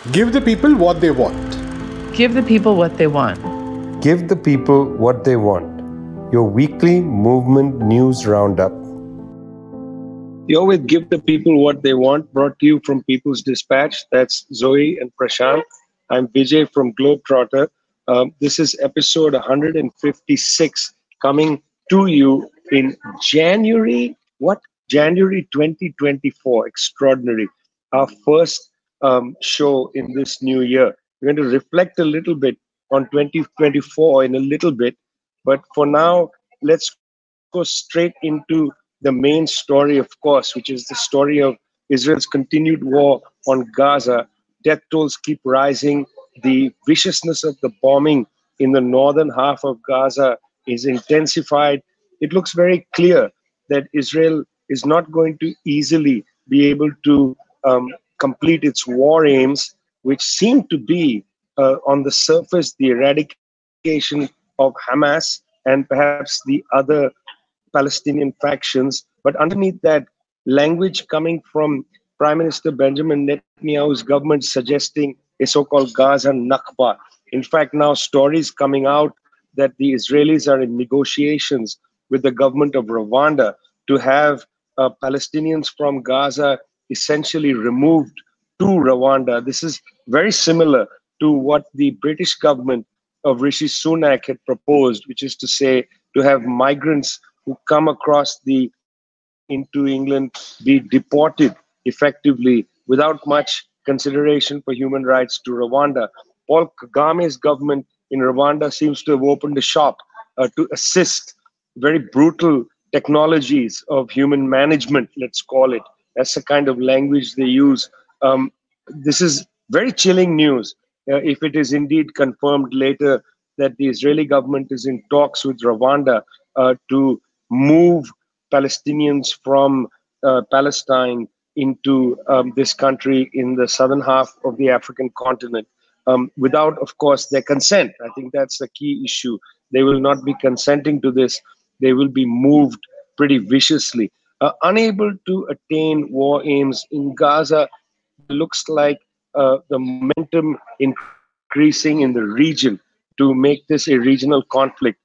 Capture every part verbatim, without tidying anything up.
Give the people what they want. Give the people what they want. Give the people what they want. Your weekly movement news roundup. You're with Give the People What They Want, brought to you from People's Dispatch. That's Zoe and Prashant. I'm Vijay from Globetrotter. Um, this is episode one hundred fifty-six, coming to you in January, what? January twenty twenty-four. Extraordinary. Our first um, show in this new year. We're going to reflect a little bit on twenty twenty-four in a little bit. But for now, let's go straight into the main story, of course, which is the story of Israel's continued war on Gaza. Death tolls keep rising. The viciousness of the bombing in the northern half of Gaza is intensified. It looks very clear that Israel is not going to easily be able to um, complete its war aims, which seem to be, uh, on the surface, the eradication of Hamas and perhaps the other Palestinian factions. But underneath that, language coming from Prime Minister Benjamin Netanyahu's government suggesting a so-called Gaza Nakba. In fact, now stories coming out that the Israelis are in negotiations with the government of Rwanda to have uh, Palestinians from Gaza essentially removed to Rwanda. This is very similar to what the British government of Rishi Sunak had proposed, which is to say to have migrants who come across the into England be deported effectively without much consideration for human rights to Rwanda. Paul Kagame's government in Rwanda seems to have opened a shop uh, to assist very brutal technologies of human management, let's call it. That's the kind of language they use. Um, this is very chilling news uh, if it is indeed confirmed later that the Israeli government is in talks with Rwanda uh, to move Palestinians from uh, Palestine into um, this country in the southern half of the African continent um, without, of course, their consent. I think that's the key issue. They will not be consenting to this. They will be moved pretty viciously. Uh, unable to attain war aims in Gaza, looks like uh, the momentum increasing in the region to make this a regional conflict.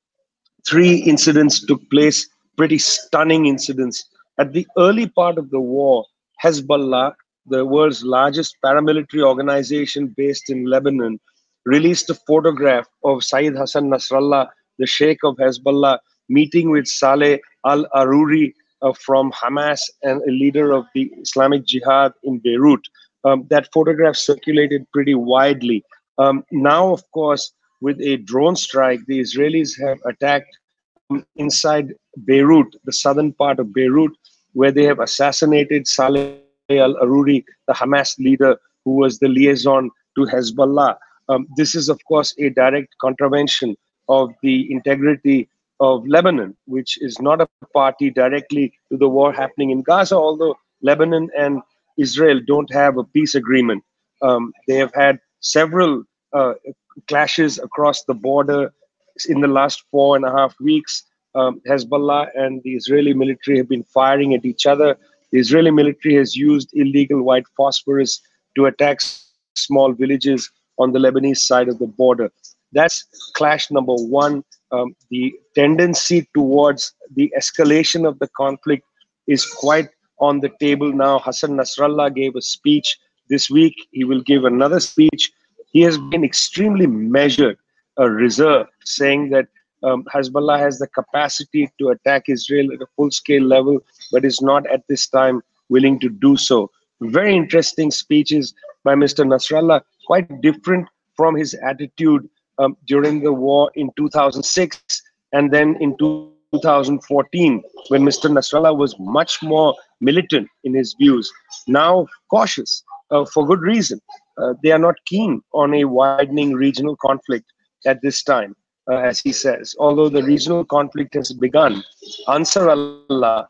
Three incidents took place, pretty stunning incidents. At the early part of the war, Hezbollah, the world's largest paramilitary organization based in Lebanon, released a photograph of Saeed Hassan Nasrallah, the Sheikh of Hezbollah, meeting with Saleh al-Aruri uh, from Hamas and a leader of the Islamic Jihad in Beirut. Um, that photograph circulated pretty widely. Um, now, of course, with a drone strike, the Israelis have attacked um, inside Beirut, the southern part of Beirut, where they have assassinated Saleh al-Aruri, the Hamas leader who was the liaison to Hezbollah. Um, this is, of course, a direct contravention of the integrity of Lebanon, which is not a party directly to the war happening in Gaza, although Lebanon and Israel don't have a peace agreement. Um, they have had several uh, clashes across the border in the last four and a half weeks. Um, Hezbollah and the Israeli military have been firing at each other. The Israeli military has used illegal white phosphorus to attack small villages on the Lebanese side of the border. That's clash number one. Um, the tendency towards the escalation of the conflict is quite on the table now. Hassan Nasrallah gave a speech this week. He will give another speech. He has been extremely measured, uh, reserved, saying that um, Hezbollah has the capacity to attack Israel at a full-scale level, but is not at this time willing to do so. Very interesting speeches by Mister Nasrallah, quite different from his attitude um, during the war in two thousand six and then in two thousand fourteen, when Mister Nasrallah was much more militant in his views. Now cautious, uh, for good reason. Uh, they are not keen on a widening regional conflict at this time, uh, as he says, although the regional conflict has begun. Ansar Allah,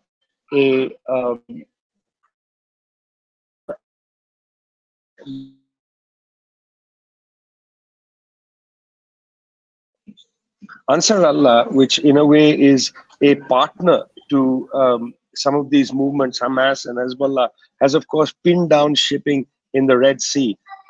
a um, Ansar Allah, which in a way is a partner to um, some of these movements, Hamas and Hezbollah, has of course pinned down shipping in the Red Sea.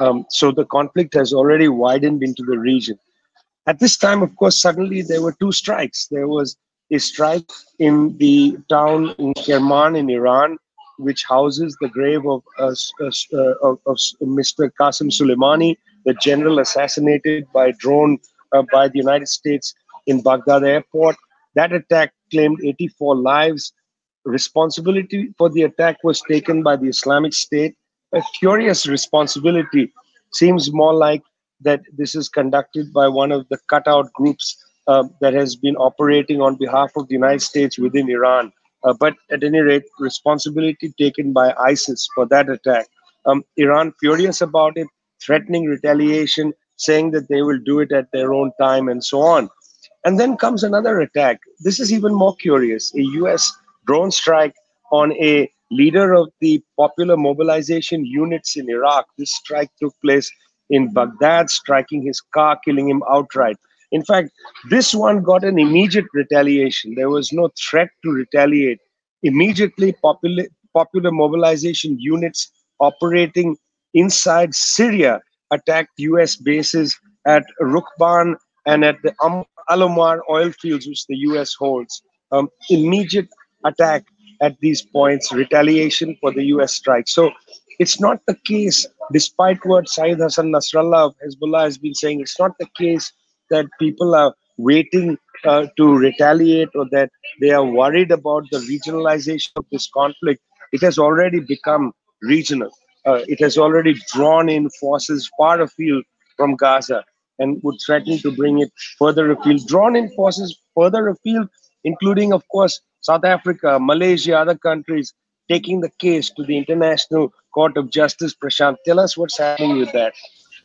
Um, so the conflict has already widened into the region. At this time, of course, suddenly there were two strikes. There was a strike in the town in Kerman in Iran, which houses the grave of, uh, uh, of, of Mister Qasem Soleimani, the general assassinated by drone uh, by the United States in Baghdad airport. That attack claimed eighty-four lives. Responsibility for the attack was taken by the Islamic State. A curious responsibility. Seems more like that this is conducted by one of the cutout groups uh, that has been operating on behalf of the United States within Iran. Uh, but at any rate, responsibility taken by ISIS for that attack. Um, Iran furious about it, threatening retaliation, saying that they will do it at their own time and so on. And then comes another attack. This is even more curious. A U S drone strike on a leader of the popular mobilization units in Iraq. This strike took place in Baghdad, striking his car, killing him outright. In fact, this one got an immediate retaliation. There was no threat to retaliate. Immediately, popular, popular mobilization units operating inside Syria attacked U S bases at Rukban and at the um, Alomar oil fields, which the U S holds. Um, immediate attack at these points, retaliation for the U S strike. So it's not the case, despite what Saeed Hassan Nasrallah of Hezbollah has been saying, it's not the case that people are waiting uh, to retaliate or that they are worried about the regionalization of this conflict. It has already become regional. Uh, it has already drawn in forces far afield from Gaza and would threaten to bring it further afield. Drawn in forces further afield, including, of course, South Africa, Malaysia, other countries, taking the case to the International Court of Justice. Prashant, tell us what's happening with that.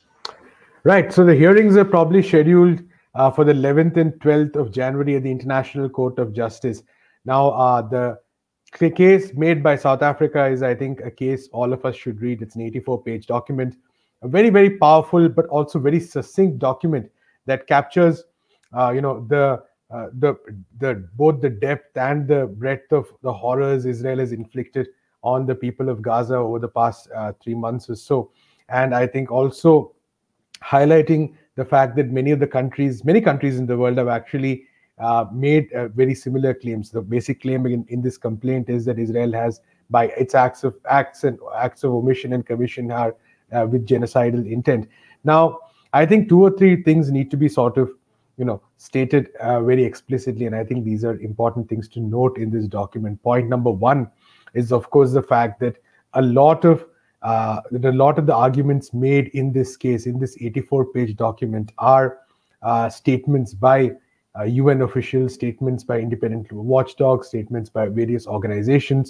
Right. So the hearings are probably scheduled uh, for the eleventh and twelfth of January at the International Court of Justice. Now, uh, the case made by South Africa is, I think, a case all of us should read. It's an eighty-four page document, a very, very powerful, but also very succinct document that captures, uh, you know, the uh, the the both the depth and the breadth of the horrors Israel has inflicted on the people of Gaza over the past uh, three months or so. And I think also highlighting the fact that many of the countries, many countries in the world have actually uh, made uh, very similar claims. The basic claim in, in this complaint is that Israel has, by its acts of acts and acts of omission and commission, are uh, with genocidal intent. Now, I think two or three things need to be sort of, you know, stated uh, very explicitly, and I think these are important things to note in this document. Point number one is, of course, the fact that a lot of uh, that a lot of the arguments made in this case, in this eighty-four page document, are uh, statements by uh, U N officials, statements by independent watchdogs, statements by various organizations,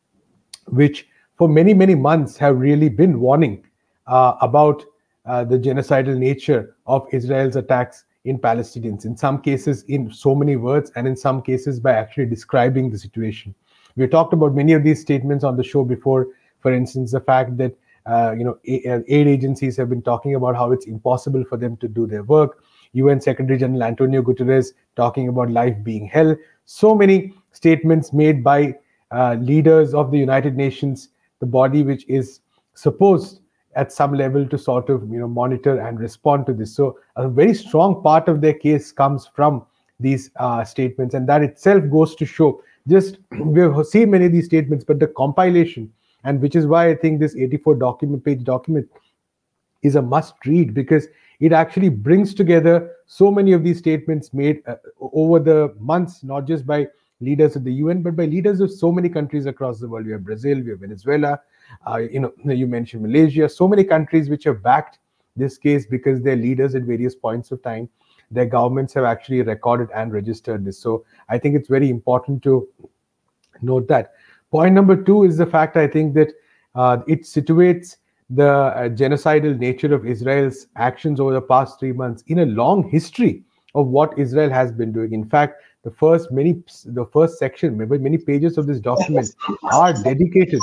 which for many, many months have really been warning uh, about uh, the genocidal nature of Israel's attacks in Palestinians, in some cases in so many words, and in some cases by actually describing the situation. We talked about many of these statements on the show before. For instance, the fact that uh, you know aid agencies have been talking about how it's impossible for them to do their work. U N Secretary General Antonio Guterres talking about life being hell. So many statements made by uh, leaders of the United Nations, the body which is supposed at some level to sort of you know monitor and respond to this. So a very strong part of their case comes from these uh, statements, and that itself goes to show just we've seen many of these statements, but the compilation, and which is why I think this eighty-four document page document is a must read, because it actually brings together so many of these statements made uh, over the months, not just by leaders of the U N, but by leaders of so many countries across the world. We have Brazil, we have Venezuela, uh, you know, you mentioned Malaysia, so many countries which have backed this case because their leaders at various points of time, their governments have actually recorded and registered this. So I think it's very important to note that. Point number two is the fact, I think, that uh, it situates the uh, genocidal nature of Israel's actions over the past three months in a long history of what Israel has been doing. In fact, the first many, the first section, maybe many pages of this document are dedicated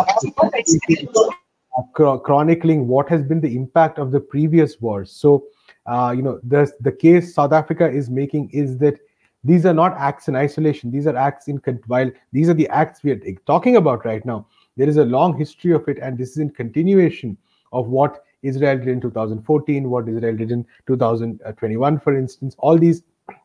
to chronicling what has been the impact of the previous wars. So, uh, you know, the the case South Africa is making is that these are not acts in isolation. These are acts in, while these are the acts we are talking about right now, there is a long history of it, and this is in continuation of what Israel did in two thousand fourteen, what Israel did in two thousand twenty-one, for instance. All these,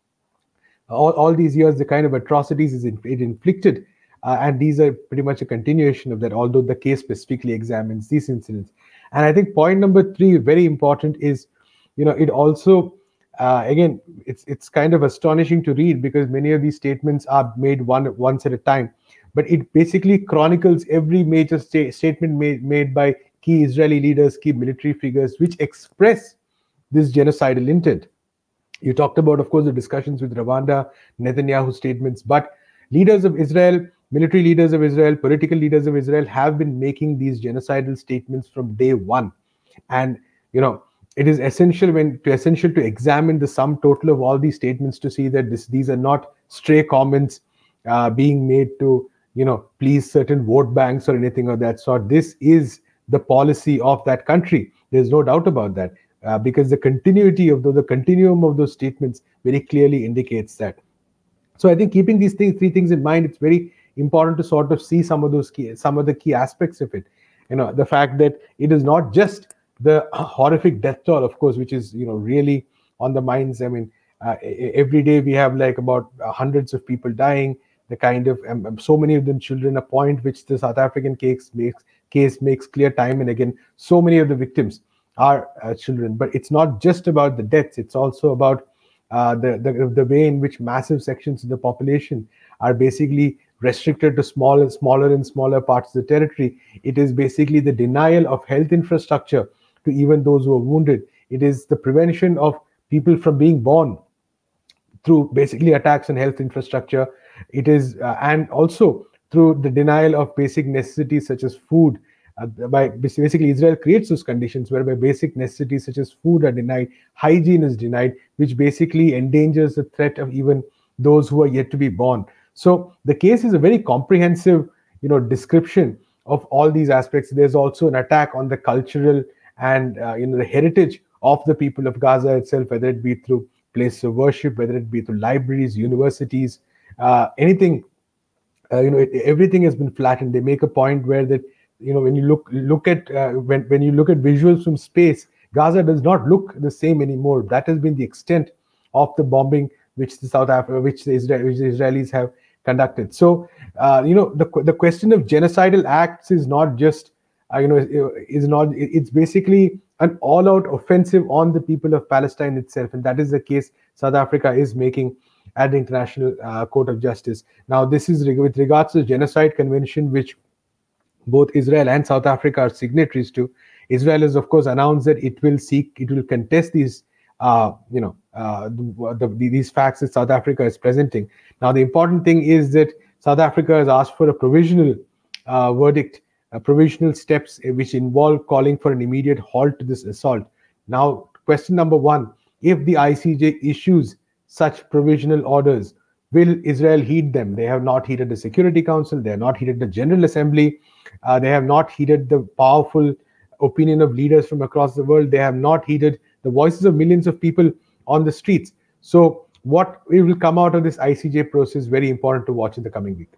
all, all these years, the kind of atrocities it inflicted, uh, and these are pretty much a continuation of that, although the case specifically examines these incidents. And I think point number three, very important, is, you know, it also, uh, again, it's it's kind of astonishing to read because many of these statements are made one once at a time. But it basically chronicles every major sta- statement made, made by key Israeli leaders, key military figures, which express this genocidal intent. You talked about, of course, the discussions with Rwanda, Netanyahu statements, but leaders of Israel, military leaders of Israel, political leaders of Israel have been making these genocidal statements from day one. And, you know, it is essential when to essential to examine the sum total of all these statements to see that this, these are not stray comments uh, being made to, you know, please certain vote banks or anything of that sort. This is the policy of that country. There's no doubt about that, uh, because the continuity of the, the continuum of those statements very clearly indicates that. So I think keeping these things, three things in mind, it's very important to sort of see some of those key, some of the key aspects of it. You know, the fact that it is not just the horrific death toll, of course, which is, you know, really on the minds. I mean, uh, every day we have like about uh, hundreds of people dying. The kind of um, so many of them children, a point which the South African case makes case makes clear time and again. So many of the victims are uh, children, but it's not just about the deaths. It's also about uh, the, the the way in which massive sections of the population are basically restricted to smaller, smaller and smaller parts of the territory. It is basically the denial of health infrastructure to even those who are wounded. It is the prevention of people from being born through basically attacks on health infrastructure. It is, uh, and also through the denial of basic necessities such as food. Uh, by basically, Israel creates those conditions whereby basic necessities such as food are denied, hygiene is denied, which basically endangers the threat of even those who are yet to be born. So the case is a very comprehensive, you know, description of all these aspects. There's also an attack on the cultural and uh, you know the heritage of the people of Gaza itself, whether it be through places of worship, whether it be through libraries, universities. Uh, anything, uh, you know, it, everything has been flattened. They make a point where that, you know, when you look look at uh, when when you look at visuals from space, Gaza does not look the same anymore. That has been the extent of the bombing which the South Africa, which the, Israel, which the Israelis have conducted. So, uh, you know, the the question of genocidal acts is not just, uh, you know, is not. It's basically an all-out offensive on the people of Palestine itself, and that is the case South Africa is making at the International uh, Court of Justice. Now, this is reg- with regards to the Genocide Convention, which both Israel and South Africa are signatories to. Israel has, of course, announced that it will seek, it will contest these, uh, you know, uh, the, the, these facts that South Africa is presenting. Now, the important thing is that South Africa has asked for a provisional uh, verdict, uh, provisional steps which involve calling for an immediate halt to this assault. Now, question number one: if the I C J issues such provisional orders, will Israel heed them? They have not heeded the Security Council. They have not heeded the General Assembly. Uh, they have not heeded the powerful opinion of leaders from across the world. They have not heeded the voices of millions of people on the streets. So what will come out of this I C J process, very important to watch in the coming week.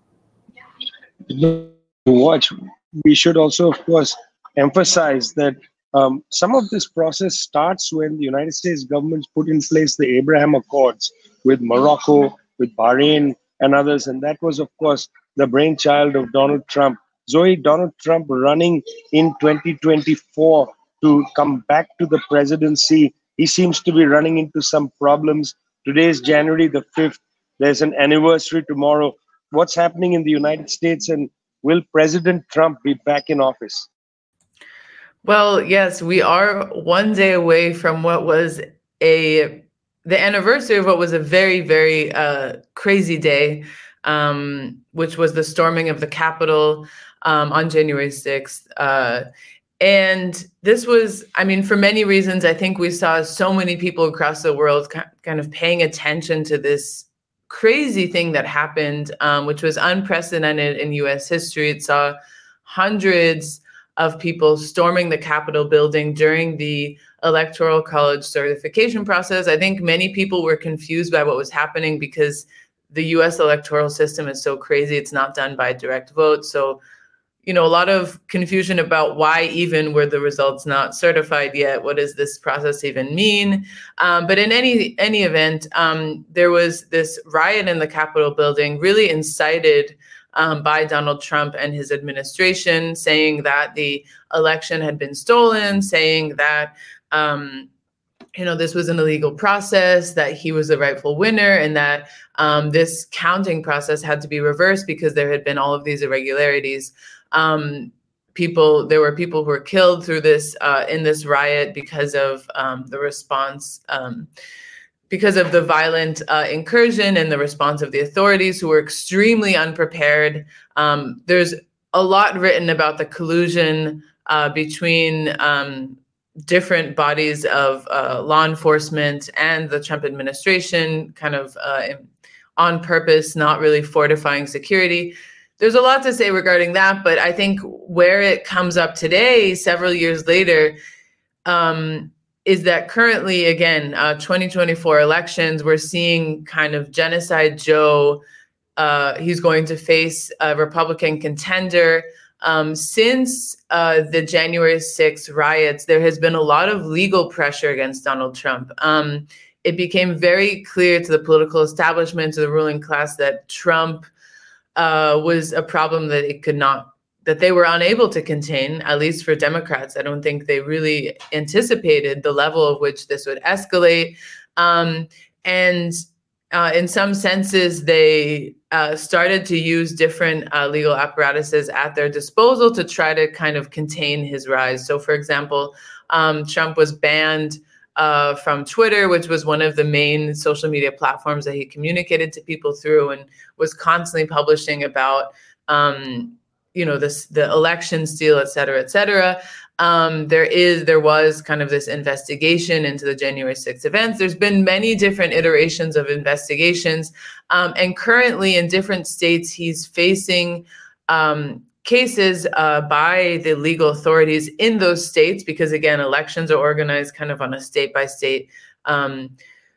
To watch, we should also, of course, emphasize that Um, some of this process starts when the United States government put in place the Abraham Accords with Morocco, with Bahrain and others. And that was, of course, the brainchild of Donald Trump. Zoe, Donald Trump running in twenty twenty-four to come back to the presidency. He seems to be running into some problems. Today is January the fifth. There's an anniversary tomorrow. What's happening in the United States, and will President Trump be back in office? Well, yes, we are one day away from what was a the anniversary of what was a very, very uh, crazy day, um, which was the storming of the Capitol um, on January sixth. Uh, and this was, I mean, for many reasons, I think we saw so many people across the world kind of paying attention to this crazy thing that happened, um, which was unprecedented in U S history. It saw hundreds of people storming the Capitol building during the Electoral College certification process. I think many people were confused by what was happening because the U S electoral system is so crazy. It's not done by direct vote. So, you know, a lot of confusion about why even were the results not certified yet? What does this process even mean? Um, but in any any event, um, there was this riot in the Capitol building, really incited um, by Donald Trump and his administration, saying that the election had been stolen, saying that um, you know, this was an illegal process, that he was the rightful winner, and that um, this counting process had to be reversed because there had been all of these irregularities. Um, people, there were people who were killed through this, uh, in this riot because of um, the response, um, because of the violent uh, incursion and the response of the authorities, who were extremely unprepared. Um, there's a lot written about the collusion uh, between um, different bodies of uh, law enforcement and the Trump administration, kind of uh, on purpose, not really fortifying security. There's a lot to say regarding that, but I think where it comes up today, several years later, um, is that currently, again, uh, twenty twenty-four elections, we're seeing kind of Genocide Joe. Uh, he's going to face a Republican contender. Um, since uh, the January sixth riots, there has been a lot of legal pressure against Donald Trump. Um, it became very clear to the political establishment, to the ruling class, that Trump uh, was a problem that it could not, that they were unable to contain, at least for Democrats. I don't think they really anticipated the level of which this would escalate. Um, and Uh, in some senses, they uh, started to use different uh, legal apparatuses at their disposal to try to kind of contain his rise. So, for example, um, Trump was banned uh, from Twitter, which was one of the main social media platforms that he communicated to people through, and was constantly publishing about, um, you know, this, the election steal, et cetera, et cetera. Um, there is, there was kind of this investigation into the January sixth events. There's been many different iterations of investigations. Um, and currently in different states, he's facing um, cases uh, by the legal authorities in those states, because again, elections are organized kind of on a state by state um,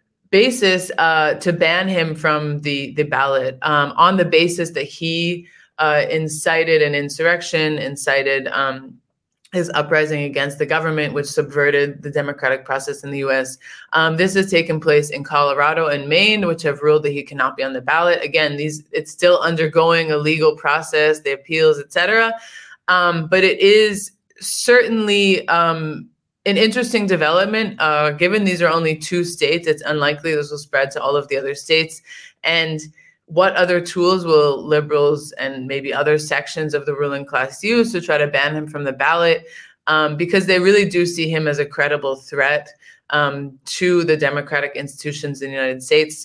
basis uh, to ban him from the, the ballot um, on the basis that he uh, incited an insurrection, incited um, his uprising against the government, which subverted the democratic process in the U S. Um, this has taken place in Colorado and Maine, which have ruled that he cannot be on the ballot. Again, these it's still undergoing a legal process, the appeals, et cetera. Um, but it is certainly um, an interesting development. Uh, given these are only two states, it's unlikely this will spread to all of the other states. And what other tools will liberals and maybe other sections of the ruling class use to try to ban him from the ballot? Um, because they really do see him as a credible threat um, to the democratic institutions in the United States.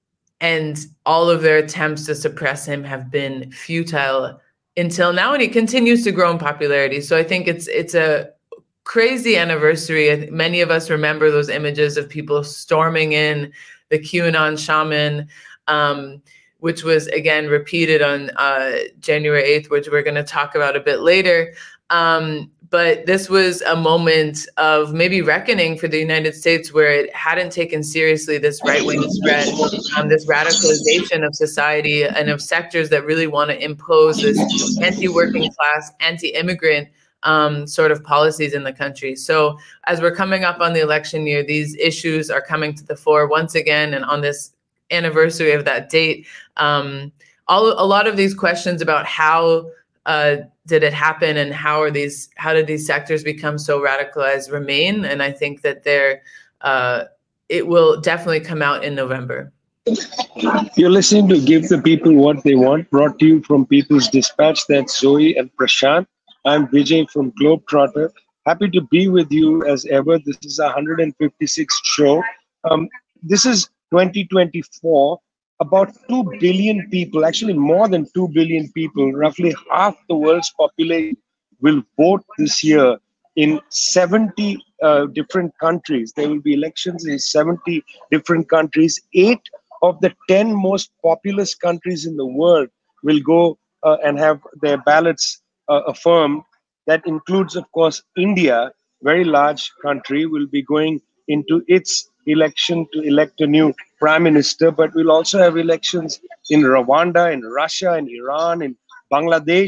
And all of their attempts to suppress him have been futile until now, and he continues to grow in popularity. So I think it's it's a crazy anniversary. Many of us remember those images of people storming in the QAnon shaman, um, which was, again, repeated on uh, January eighth, which we're going to talk about a bit later. Um, but this was a moment of maybe reckoning for the United States, where it hadn't taken seriously this right-wing threat, um, this radicalization of society and of sectors that really want to impose this anti-working class, anti-immigrant um, sort of policies in the country. So as we're coming up on the election year, these issues are coming to the fore once again, and on this anniversary of that date, um, all a lot of these questions about how uh, did it happen and how are these how did these sectors become so radicalized remain, and I think that they're uh, it will definitely come out in November. You're listening to Give the People What They Want, brought to you from People's Dispatch. That's Zoe and Prashant. I'm Vijay from Globetrotter. Happy to be with you as ever. This is our one hundred fifty-sixth show. Um, this is twenty twenty-four. About two billion people, actually more than two billion people, roughly half the world's population, will vote this year in seventy uh, different countries. There will be elections in seventy different countries. Eight of the ten most populous countries in the world will go uh, and have their ballots uh, affirmed. That includes, of course, India, very large country, will be going into its election to elect a new prime minister, but we'll also have elections in Rwanda, in Russia, in Iran, in Bangladesh,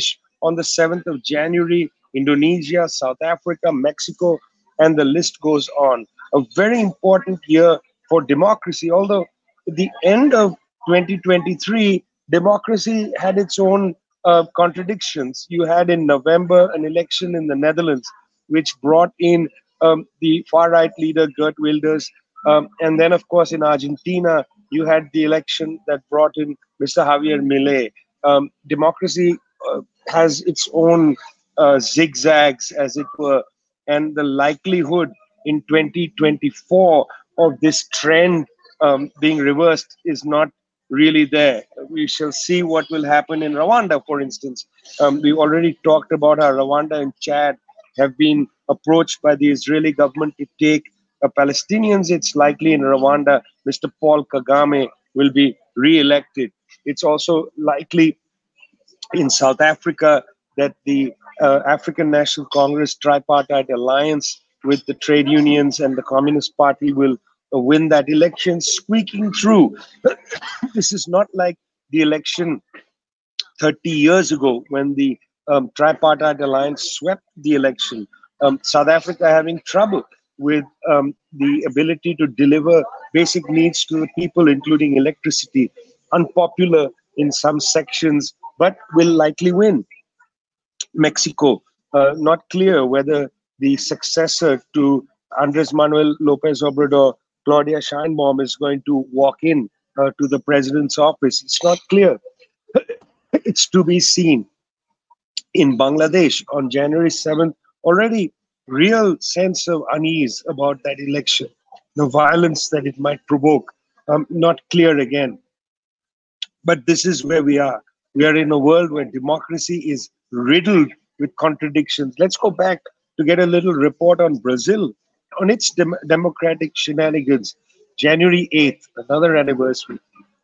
on the seventh of January, Indonesia, South Africa, Mexico, and the list goes on. A very important year for democracy, although at the end of twenty twenty-three, democracy had its own uh, contradictions. You had in November an election in the Netherlands, which brought in um, the far-right leader Geert Wilders. Um, and then, of course, in Argentina, you had the election that brought in Mister Javier Milei. Um, democracy uh, has its own uh, zigzags, as it were, and the likelihood in twenty twenty-four of this trend um, being reversed is not really there. We shall see what will happen in Rwanda, for instance. Um, we already talked about how Rwanda and Chad have been approached by the Israeli government to take uh, Palestinians. It's likely in Rwanda, Mister Paul Kagame will be re-elected. It's also likely in South Africa that the uh, African National Congress tripartite alliance with the trade unions and the Communist Party will uh, win that election, squeaking through. This is not like the election thirty years ago when the um, tripartite alliance swept the election. Um, South Africa having trouble with um, the ability to deliver basic needs to the people, including electricity, unpopular in some sections, but will likely win. Mexico, uh, not clear whether the successor to Andres Manuel Lopez Obrador, Claudia Sheinbaum, is going to walk in uh, to the president's office. It's not clear. It's to be seen. In Bangladesh on January seventh, already real sense of unease about that election, the violence that it might provoke, um, not clear again. But this is where we are. We are in a world where democracy is riddled with contradictions. Let's go back to get a little report on Brazil, on its dem- democratic shenanigans. January eighth, another anniversary.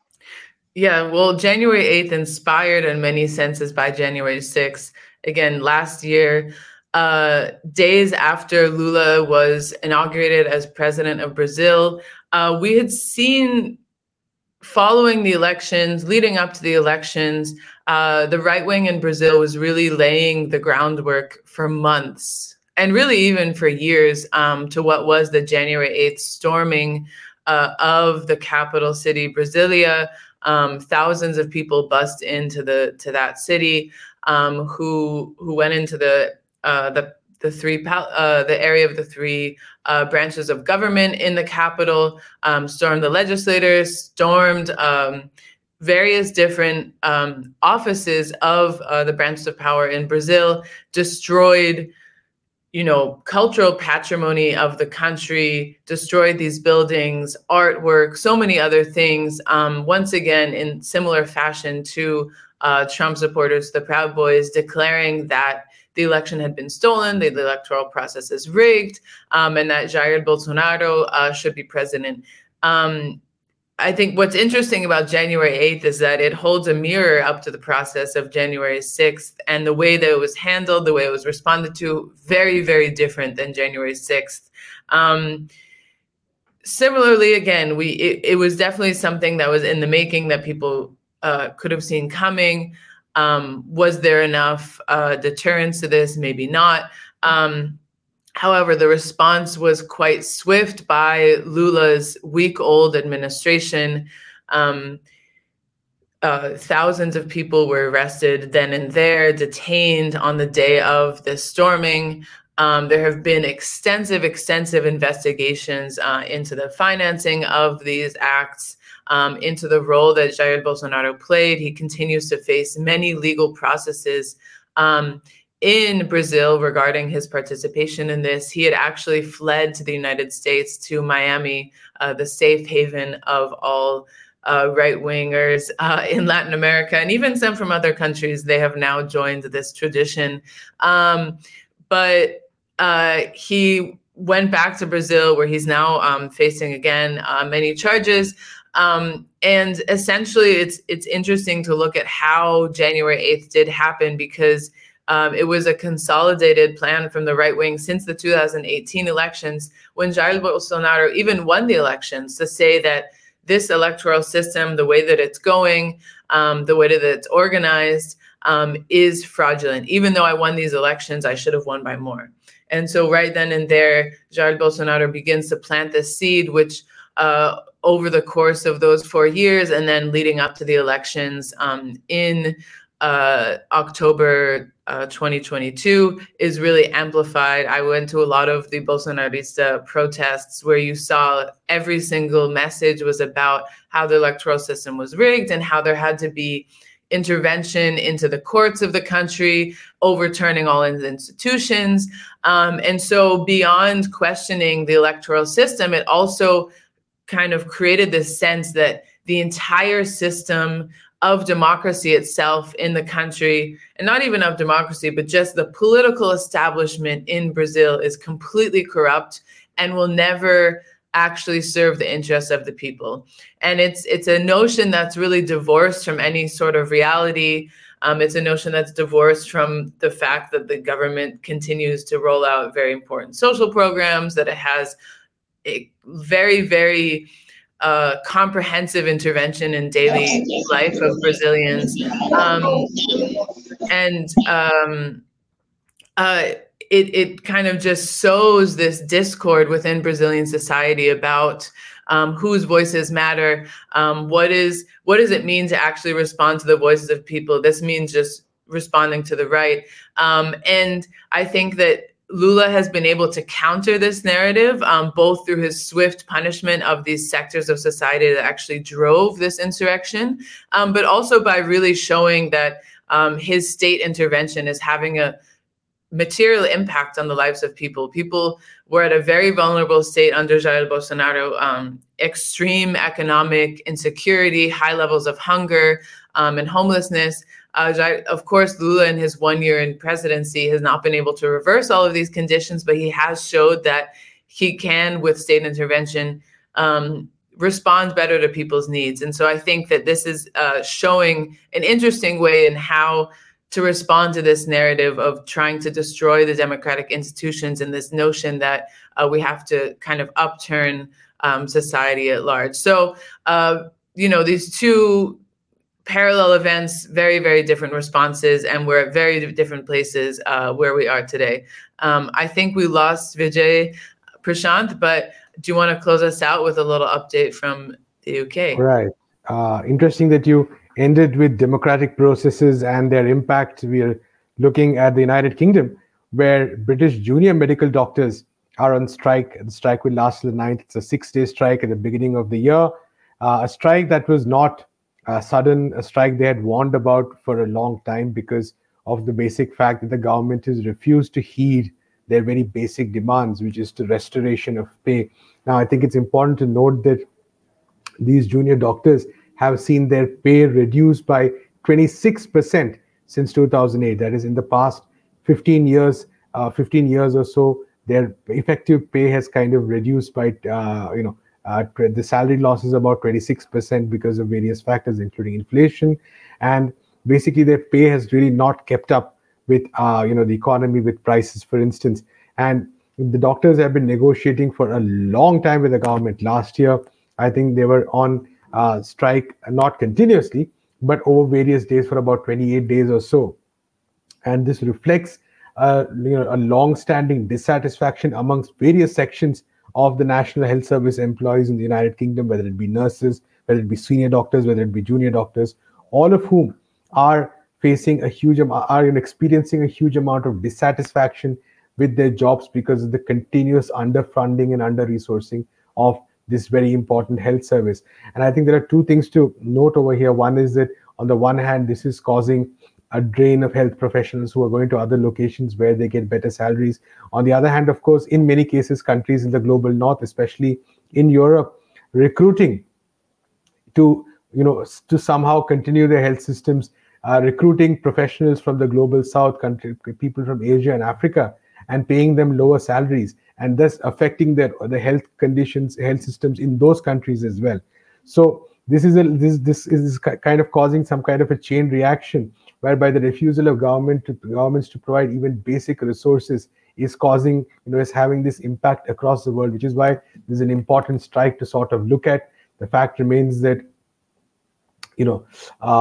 Yeah, well, January eighth inspired in many senses by January sixth. Again, last year, uh, days after Lula was inaugurated as president of Brazil, uh, we had seen following the elections, leading up to the elections, uh, the right wing in Brazil was really laying the groundwork for months and really even for years um, to what was the January eighth storming uh, of the capital city, Brasilia. Um, thousands of people bust into the to that city, um, who who went into the uh, the the three uh, the area of the three uh, branches of government in the capital, um, stormed the legislators, stormed um, various different um, offices of uh, the branches of power in Brazil, destroyed, you know, cultural patrimony of the country, destroyed these buildings, artwork, so many other things. Um, once again, in similar fashion to uh, Trump supporters, the Proud Boys, declaring that the election had been stolen, the electoral process is rigged, um, and that Jair Bolsonaro uh, should be president. Um, I think what's interesting about January eighth is that it holds a mirror up to the process of January sixth, and the way that it was handled, the way it was responded to, very, very different than January sixth. Um, similarly, again, we it, it was definitely something that was in the making that people uh, could have seen coming. Um, was there enough uh, deterrence to this? Maybe not. Um, However, the response was quite swift by Lula's week-old administration. Um, uh, thousands of people were arrested then and there, detained on the day of the storming. Um, there have been extensive, extensive investigations uh, into the financing of these acts, um, into the role that Jair Bolsonaro played. He continues to face many legal processes um, in Brazil regarding his participation in this. He had actually fled to the United States, to Miami, uh, the safe haven of all uh, right-wingers uh, in Latin America, and even some from other countries. They have now joined this tradition. Um, but uh, he went back to Brazil, where he's now um, facing, again, uh, many charges. Um, and essentially, it's it's interesting to look at how January eighth did happen, because Um, it was a consolidated plan from the right wing since the two thousand eighteen elections, when Jair Bolsonaro even won the elections, to say that this electoral system, the way that it's going, um, the way that it's organized, um, is fraudulent. Even though I won these elections, I should have won by more. And so right then and there, Jair Bolsonaro begins to plant this seed, which uh, over the course of those four years and then leading up to the elections um, in uh, October uh, twenty twenty-two is really amplified. I went to a lot of the Bolsonarista protests where you saw every single message was about how the electoral system was rigged and how there had to be intervention into the courts of the country, overturning all the institutions. Um, and so beyond questioning the electoral system, it also kind of created this sense that the entire system of democracy itself in the country, and not even of democracy, but just the political establishment in Brazil is completely corrupt and will never actually serve the interests of the people. And it's it's a notion that's really divorced from any sort of reality. Um, it's a notion that's divorced from the fact that the government continues to roll out very important social programs, that it has a very, very uh, comprehensive intervention in daily life of Brazilians. Um, and um, uh, it, it kind of just sows this discord within Brazilian society about um, whose voices matter. Um, what is what does it mean to actually respond to the voices of people? This means just responding to the right. Um, and I think that Lula has been able to counter this narrative, um, both through his swift punishment of these sectors of society that actually drove this insurrection, um, but also by really showing that um, his state intervention is having a material impact on the lives of people. People were at a very vulnerable state under Jair Bolsonaro, um, extreme economic insecurity, high levels of hunger um, and homelessness. Uh, Jair, of course, Lula in his one year in presidency has not been able to reverse all of these conditions, but he has showed that he can, with state intervention, um, respond better to people's needs. And so I think that this is uh, showing an interesting way in how to respond to this narrative of trying to destroy the democratic institutions and this notion that uh, we have to kind of upturn um, society at large. So, uh, you know, these two parallel events, very, very different responses, and we're at very different places uh, where we are today. Um, I think we lost Vijay Prashant, but do you want to close us out with a little update from the U K? Right. Uh, interesting that you ended with democratic processes and their impact. We are looking at the United Kingdom, where British junior medical doctors are on strike. The strike will last till the ninth. It's a six-day strike at the beginning of the year. Uh, a strike that was not uh, sudden, a strike they had warned about for a long time because of the basic fact that the government has refused to heed their very basic demands, which is the restoration of pay. Now, I think it's important to note that these junior doctors have seen their pay reduced by twenty-six percent since two thousand eight. That is, in the past fifteen years, uh, fifteen years or so, their effective pay has kind of reduced by, uh, you know, uh, the salary loss is about twenty-six percent because of various factors, including inflation. And basically, their pay has really not kept up with, uh, you know, the economy, with prices, for instance. And the doctors have been negotiating for a long time with the government. Last year, I think they were on Uh, strike, not continuously, but over various days for about twenty-eight days or so. And this reflects uh, you know, a long-standing dissatisfaction amongst various sections of the National Health Service employees in the United Kingdom, whether it be nurses, whether it be senior doctors, whether it be junior doctors, all of whom are facing a huge amount, are experiencing a huge amount of dissatisfaction with their jobs because of the continuous underfunding and under-resourcing of this very important health service. And I think there are two things to note over here. One is that on the one hand, this is causing a drain of health professionals who are going to other locations where they get better salaries. On the other hand, of course, in many cases, countries in the global north, especially in Europe, recruiting to, you know, to somehow continue their health systems, uh, recruiting professionals from the global south, country, people from Asia and Africa, and paying them lower salaries, and thus affecting their the health conditions, health systems in those countries as well. So this is a this this is kind of causing some kind of a chain reaction, whereby the refusal of government to governments to provide even basic resources is causing, you know, is having this impact across the world, which is why there's an important strike to sort of look at. The fact remains that, you know, uh,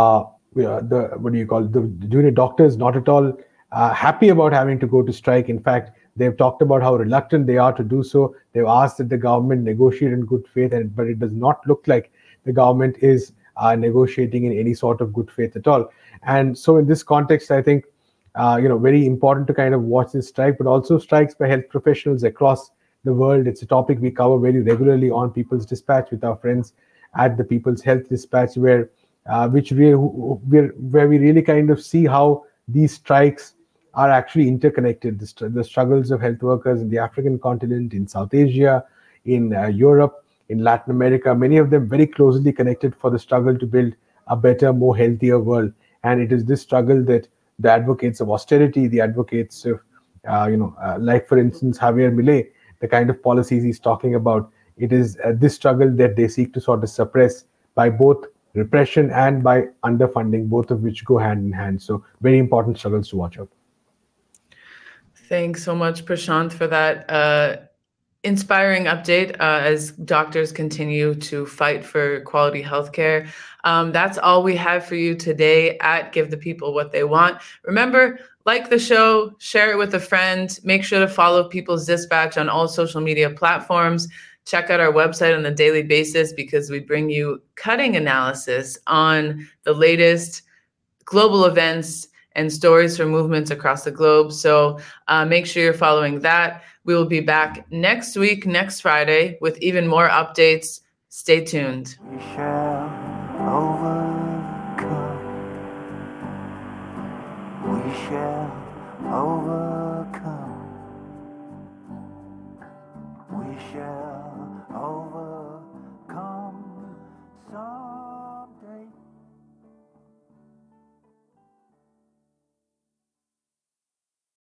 uh, the what do you call it, the junior doctors not at all uh, happy about having to go to strike. In fact, they've talked about how reluctant they are to do so. They've asked that the government negotiate in good faith, and but it does not look like the government is uh, negotiating in any sort of good faith at all. And so, in this context, I think uh, you know very important to kind of watch this strike, but also strikes by health professionals across the world. It's a topic we cover very regularly on People's Dispatch with our friends at the People's Health Dispatch, where uh, which we where, where we really kind of see how these strikes are actually interconnected. The, str- the struggles of health workers in the African continent, in South Asia, in uh, Europe, in Latin America, many of them very closely connected for the struggle to build a better, more healthier world. And it is this struggle that the advocates of austerity, the advocates of, uh, you know, uh, like for instance, Javier Milei, the kind of policies he's talking about, it is uh, this struggle that they seek to sort of suppress by both repression and by underfunding, both of which go hand in hand. So very important struggles to watch out. Thanks so much, Prashant, for that uh, inspiring update uh, as doctors continue to fight for quality healthcare. Um, that's all we have for you today at Give the People What They Want. Remember, like the show, share it with a friend. Make sure to follow People's Dispatch on all social media platforms. Check out our website on a daily basis because we bring you cutting analysis on the latest global events and stories from movements across the globe. So uh, make sure you're following that. We will be back next week, next Friday, with even more updates. Stay tuned. We shall overcome. We shall overcome.